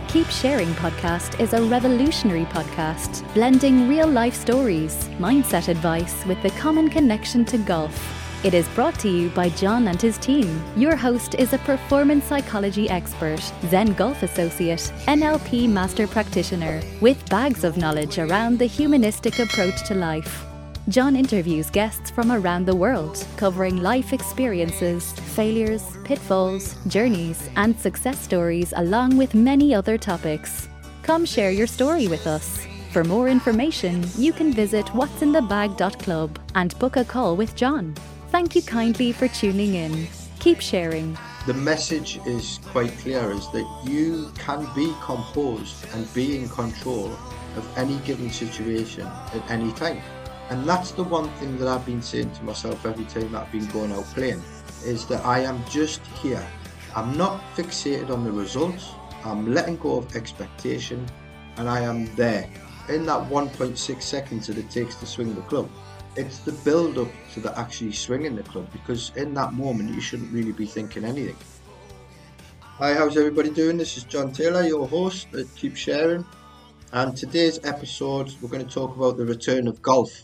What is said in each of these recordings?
Keep Sharing podcast is a revolutionary podcast, blending real-life stories, mindset advice with the common connection to golf. It is brought to you by John and his team. Your host is a performance psychology expert, Zen Golf associate, NLP master practitioner, with bags of knowledge around the humanistic approach to life. John interviews guests from around the world, covering life experiences, failures, pitfalls, journeys, and success stories, along with many other topics. Come share your story with us. For more information, you can visit whatsinthebag.club and book a call with John. Thank you kindly for tuning in. Keep sharing. The message is quite clear, is that you can be composed and be in control of any given situation at any time. And that's the one thing that I've been saying to myself every time that I've been going out playing, is that I am just here. I'm not fixated on the results. I'm letting go of expectation, and I am there. In that 1.6 seconds that it takes to swing the club, it's the build up to the actually swinging the club, because in that moment you shouldn't really be thinking anything. Hi, how's everybody doing? This is John Taylor, your host at Keep Sharing, and today's episode we're going to talk about the return of golf.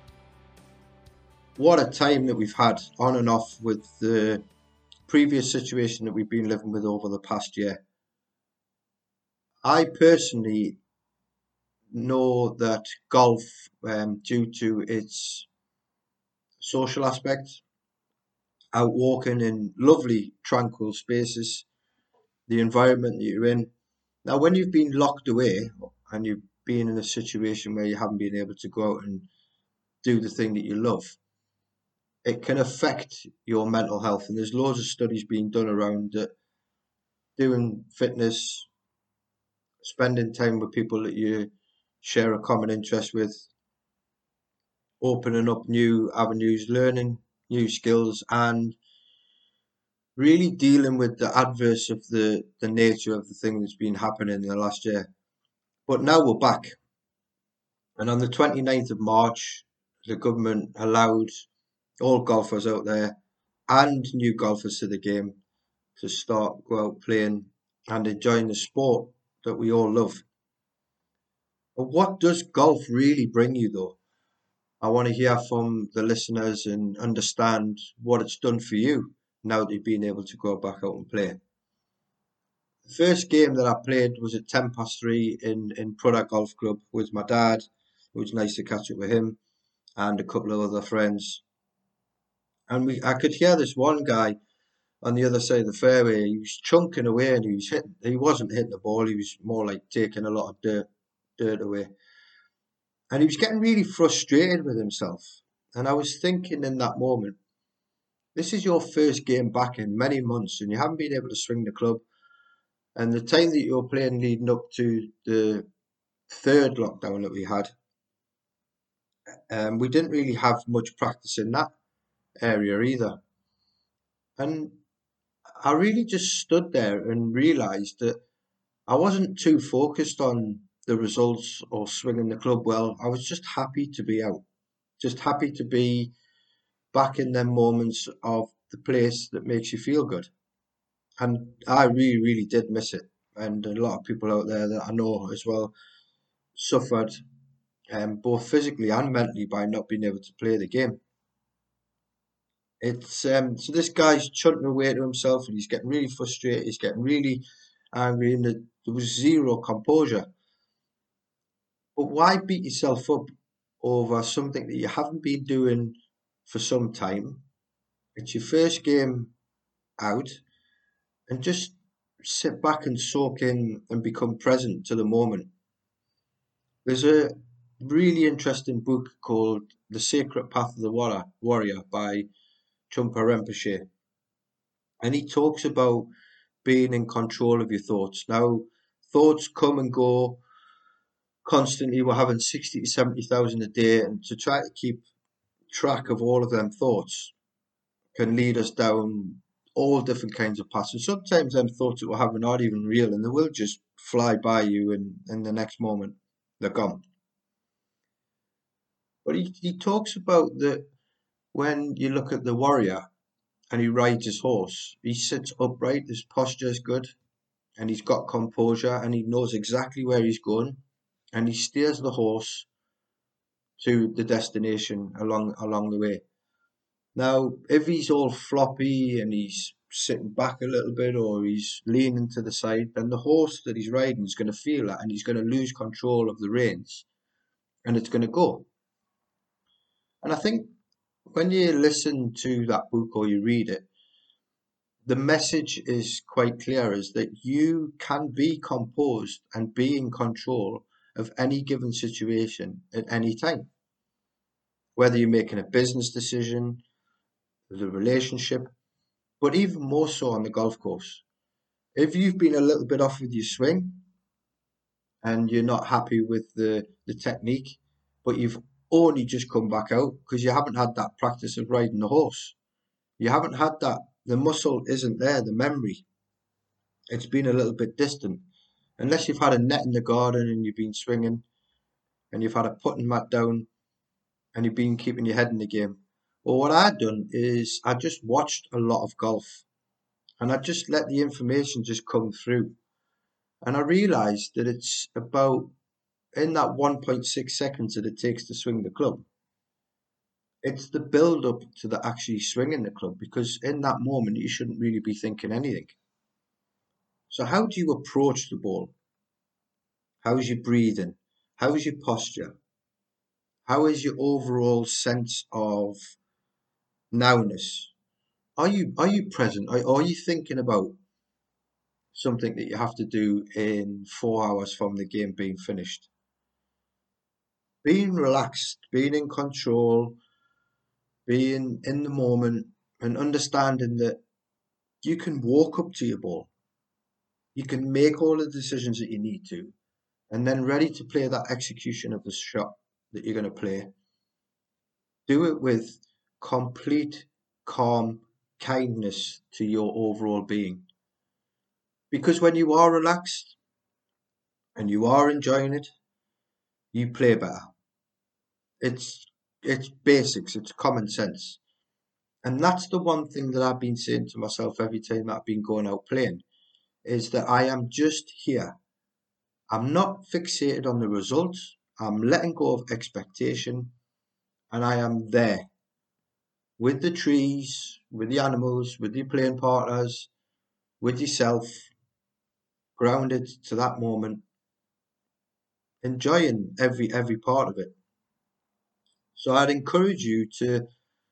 What a time that we've had on and off with the previous situation that we've been living with over the past year. I personally know that golf, due to its social aspect, out walking in lovely tranquil spaces, the environment that you're in. Now, when you've been locked away and you've been in a situation where you haven't been able to go out and do the thing that you love, it can affect your mental health. And there's loads of studies being done around it. Doing fitness, spending time with people that you share a common interest with, opening up new avenues, learning new skills, and really dealing with the adverse of the nature of the thing that's been happening in the last year. But now we're back. And on the 29th of March, the government allowed all golfers out there and new golfers to the game to go out playing and enjoying the sport that we all love. But what does golf really bring you, though? I want to hear from the listeners and understand what it's done for you now that you've been able to go back out and play. The first game that I played was at 3:10 in Prudhoe Golf Club with my dad. It was nice to catch up with him and a couple of other friends. And I could hear this one guy on the other side of the fairway. He was chunking away, and he wasn't hitting the ball. He was more like taking a lot of dirt away. And he was getting really frustrated with himself. And I was thinking in that moment, this is your first game back in many months, and you haven't been able to swing the club. And the time that you're playing leading up to the third lockdown that we had, we didn't really have much practice in that area either. And I really just stood there and realised that I wasn't too focused on the results or swinging the club well. I was just happy to be out, just happy to be back in them moments of the place that makes you feel good. And I really, really did miss it. And a lot of people out there that I know as well suffered both physically and mentally by not being able to play the game. It's so this guy's chunting away to himself, and he's getting really frustrated. He's getting really angry, and there was zero composure. But why beat yourself up over something that you haven't been doing for some time? It's your first game out, and just sit back and soak in and become present to the moment. There's a really interesting book called The Sacred Path of the Warrior by Trungpa Rinpoche. And he talks about being in control of your thoughts. Now, thoughts come and go constantly. We're having 60 to 70,000 a day, and to try to keep track of all of them thoughts can lead us down all different kinds of paths. And sometimes them thoughts that we're having aren't even real, and they will just fly by you, and in the next moment they're gone. But he talks about that when you look at the warrior and he rides his horse, he sits upright, his posture is good, and he's got composure and he knows exactly where he's going, and he steers the horse to the destination along the way. Now, if he's all floppy and he's sitting back a little bit or he's leaning to the side, then the horse that he's riding is going to feel that and he's going to lose control of the reins and it's going to go. And I think when you listen to that book or you read it, the message is quite clear, is that you can be composed and be in control of any given situation at any time. Whether you're making a business decision, the relationship, but even more so on the golf course. If you've been a little bit off with your swing and you're not happy with the technique, but you've only just come back out because you haven't had that practice of riding the horse. You haven't had that, the muscle isn't there, the memory. It's been a little bit distant. Unless you've had a net in the garden and you've been swinging and you've had a putting mat down and you've been keeping your head in the game. Well, what I'd done is I just watched a lot of golf and I just let the information just come through. And I realised that it's about in that 1.6 seconds that it takes to swing the club. It's the build up to the actually swinging the club, because in that moment you shouldn't really be thinking anything. So how do you approach the ball? How's your breathing? How is your posture? How is your overall sense of nowness? Are you present? Are you thinking about something that you have to do in 4 hours from the game being finished? Being relaxed, being in control, being in the moment, and understanding that you can walk up to your ball. You can make all the decisions that you need to, and then ready to play that execution of the shot that you're going to play. Do it with complete calm, kindness to your overall being. Because when you are relaxed and you are enjoying it, you play better. It's basics, it's common sense. And that's the one thing that I've been saying to myself every time that I've been going out playing, is that I am just here. I'm not fixated on the results. I'm letting go of expectation, and I am there with the trees, with the animals, with your playing partners, with yourself, grounded to that moment, enjoying every part of it. So I'd encourage you to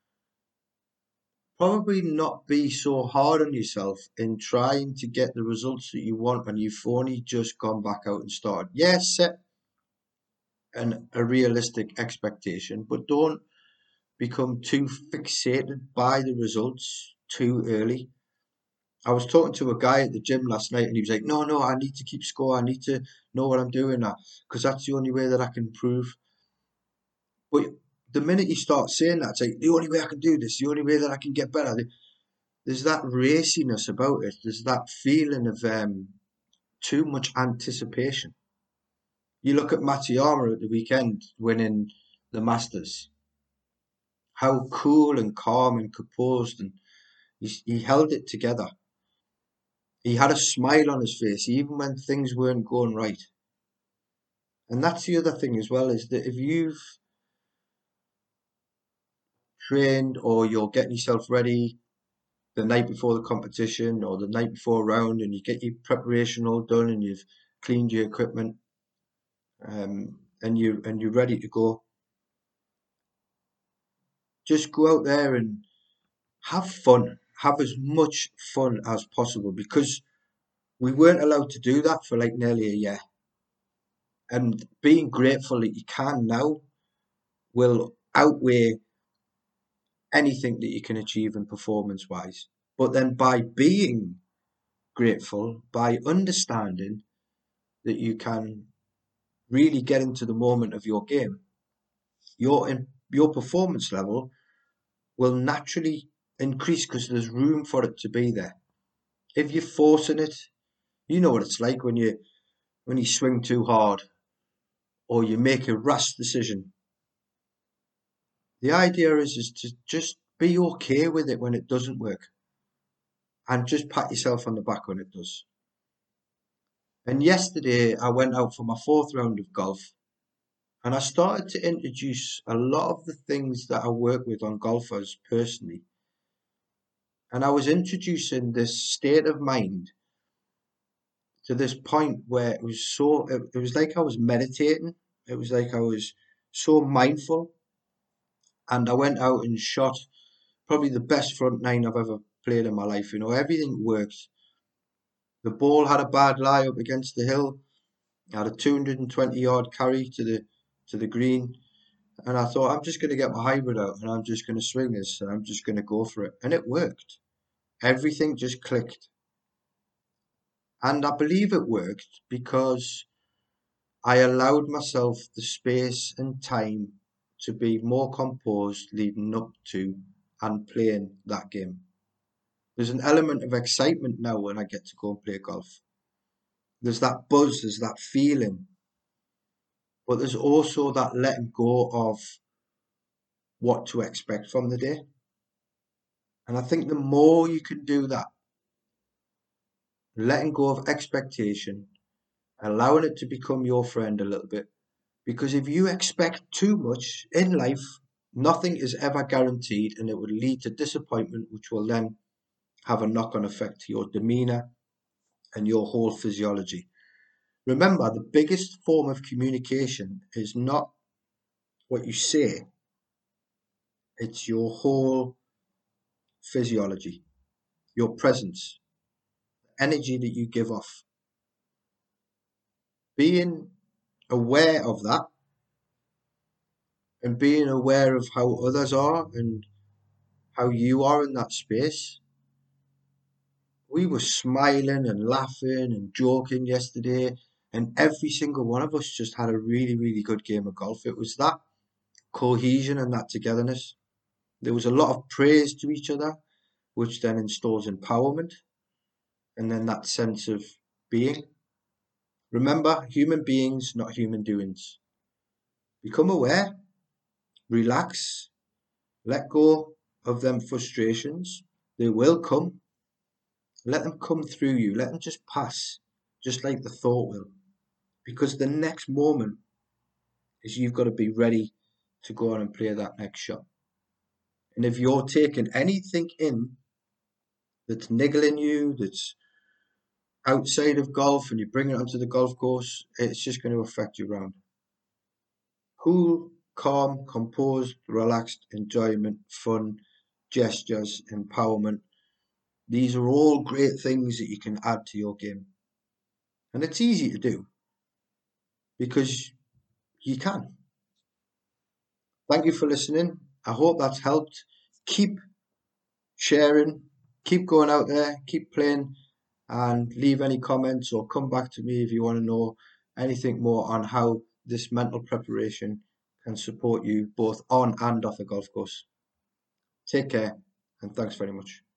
probably not be so hard on yourself in trying to get the results that you want when you've only just gone back out and started. Yes, set a realistic expectation, but don't become too fixated by the results too early. I was talking to a guy at the gym last night and he was like, no, I need to keep score. I need to know what I'm doing now because that's the only way that I can improve. But the minute you start saying that, it's like, the only way I can do this, the only way that I can get better, there's that raciness about it. There's that feeling of too much anticipation. You look at Matsuyama at the weekend winning the Masters. How cool and calm and composed, and he held it together. He had a smile on his face even when things weren't going right. And that's the other thing as well, is that if you've trained or you're getting yourself ready the night before the competition or the night before a round and you get your preparation all done and you've cleaned your equipment, and you're ready to go, just go out there and have fun. Have as much fun as possible, because we weren't allowed to do that for like nearly a year. And being grateful that you can now will outweigh anything that you can achieve in performance wise. But then by being grateful, by understanding that you can really get into the moment of your game, your performance level will naturally increase because there's room for it to be there. If you're forcing it, you know what it's like when you swing too hard or you make a rash decision. The idea is to just be okay with it when it doesn't work and just pat yourself on the back when it does. And yesterday I went out for my fourth round of golf, and I started to introduce a lot of the things that I work with on golfers personally. And I was introducing this state of mind to this point where it was like I was meditating. It was like I was so mindful. And I went out and shot probably the best front nine I've ever played in my life. Everything worked. The ball had a bad lie up against the hill. I had a 220-yard carry to the green. And I thought, I'm just going to get my hybrid out and I'm just going to swing this and I'm just going to go for it. And it worked. Everything just clicked. And I believe it worked because I allowed myself the space and time to be more composed leading up to and playing that game. There's an element of excitement now when I get to go and play golf. There's that buzz, there's that feeling, but there's also that letting go of what to expect from the day. And I think the more you can do that, letting go of expectation, allowing it to become your friend a little bit, because if you expect too much in life, nothing is ever guaranteed and it will lead to disappointment, which will then have a knock-on effect to your demeanor and your whole physiology. Remember, the biggest form of communication is not what you say, it's your whole physiology, your presence, energy that you give off. Being aware of that and being aware of how others are and how you are in that space. We were smiling and laughing and joking yesterday, and every single one of us just had a really, really good game of golf. It was that cohesion and that togetherness. There was a lot of praise to each other, which then installs empowerment and then that sense of being. Remember, human beings, not human doings. Become aware, relax, let go of them frustrations. They will come. Let them come through you. Let them just pass, just like the thought will. Because the next moment is you've got to be ready to go on and play that next shot. And if you're taking anything in that's niggling you, that's outside of golf, and you bring it onto the golf course, it's just going to affect your round. Cool, calm, composed, relaxed, enjoyment, fun, gestures, empowerment. These are all great things that you can add to your game. And it's easy to do because you can. Thank you for listening. I hope that's helped. Keep sharing, keep going out there, keep playing, and leave any comments or come back to me if you want to know anything more on how this mental preparation can support you both on and off the golf course. Take care, and thanks very much.